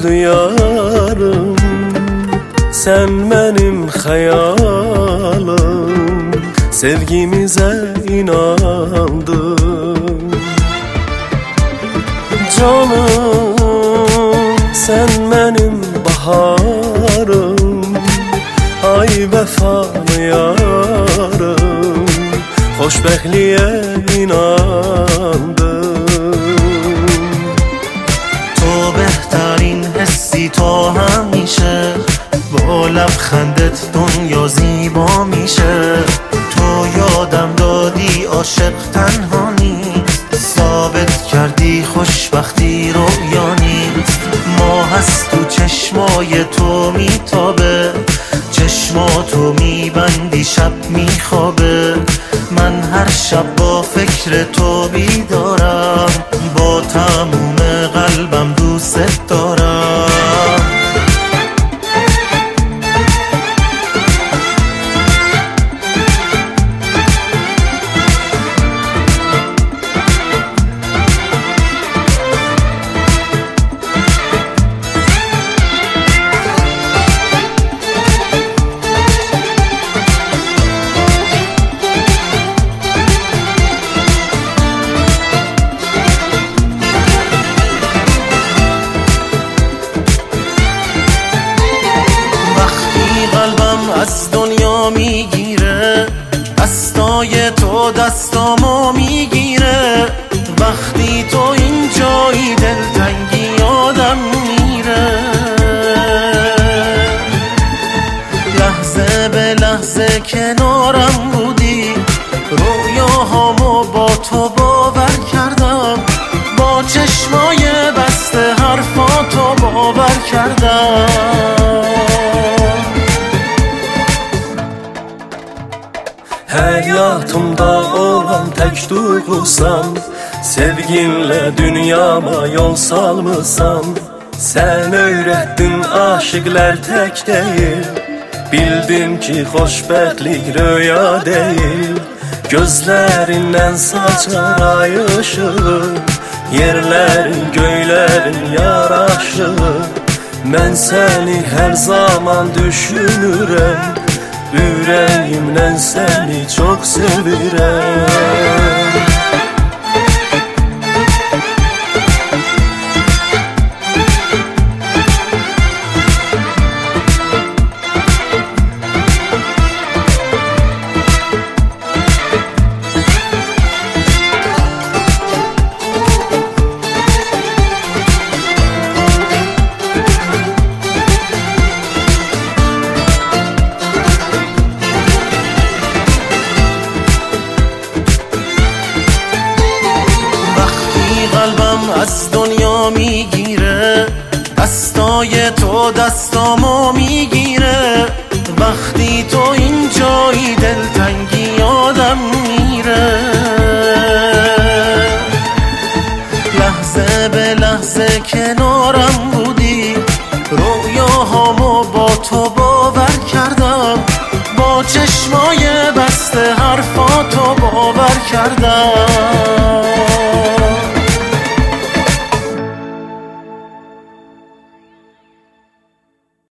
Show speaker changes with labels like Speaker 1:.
Speaker 1: yarım, sen benim hayalim. Sevgimize inandım. Canım, sen benim baharım, ay vefalı yarım. Xoşbəxtliyə inandım.
Speaker 2: تو بهترین حسی تا همیشه، با لبخندت دنیا زیبا میشه. تو یادم دادی عاشق تنها نیست، ثابت کردی خوشبختی رویا نیست. ماه هست تو چشمای تو میتابه، چشماتو میبندی شب میخوابه. من هر شب با فکر تو بیدارم، با تموم قلبم دوست دارم. از دنیا میگیره، دستای تو دستامو میگیره. وقتی تو اینجایی دلتنگی یادم میره. لحظه به لحظه کنارم بودی، رویاهامو با تو باور کردم. با چشمای بسته حرفاتو باور کردم.
Speaker 1: Həyatımda olan tək duyğusan, sevginlə dünyama yol salmısan. Sən öyrətdin aşıqlar tək deyil, bildim ki xoşbəxtlik röya deyil. Gözlərindən saçar ay ışığı, yerlərin göylərin yaraşığı. Mən səni hər zaman düşünürəm, yüreğimden seni çok sevirəm.
Speaker 2: قلبم از دنیا میگیره، دستای تو دستامو میگیره. وقتی تو اینجایی دلتنگی یادم میره. لحظه به لحظه کنارم بودی، رویاهامو با تو باور کردم. با چشمای بسته حرفاتو باور کردم.